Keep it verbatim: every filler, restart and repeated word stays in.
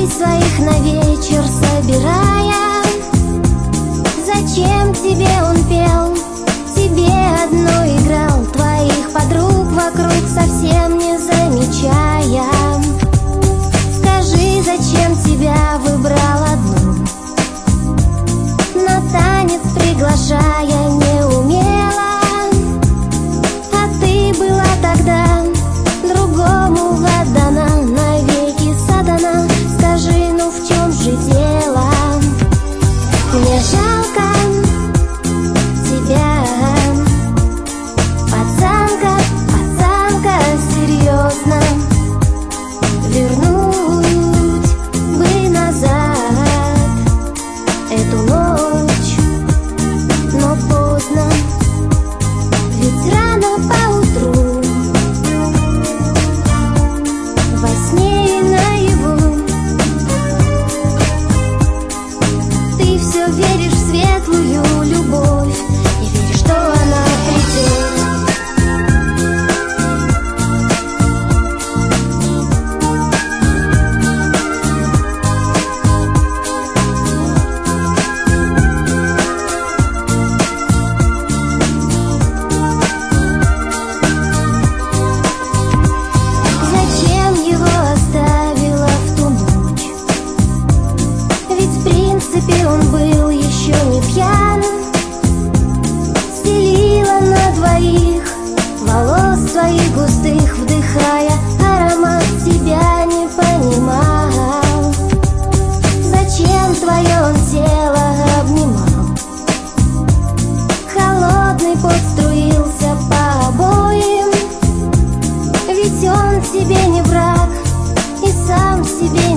друзей своих на вечер собирая. Зачем тебе он пел, тебе одно играл, твоих подруг вокруг совсем не замечая? Скажи, зачем тебя выбрал одну, на танец приглашая не умела? А ты была тогда другому отдана, навеки садана. Скажи, ну в чем же дело? Мне жалко тебя, пацанка, пацанка, серьезно. Вернуть бы назад эту ночь, но поздно, ведь рано поутру во сне и наяву ты все веришь в светлую любовь и веришь, что она придет. Зачем его оставила в ту ночь? Ведь в принципе он был еще не пьян. Стелила на двоих волос своих густых, вдыхая аромат, тебя не понимал. Зачем твое он тело обнимал? Холодный пот струился по обоим, ведь он тебе не враг и сам себе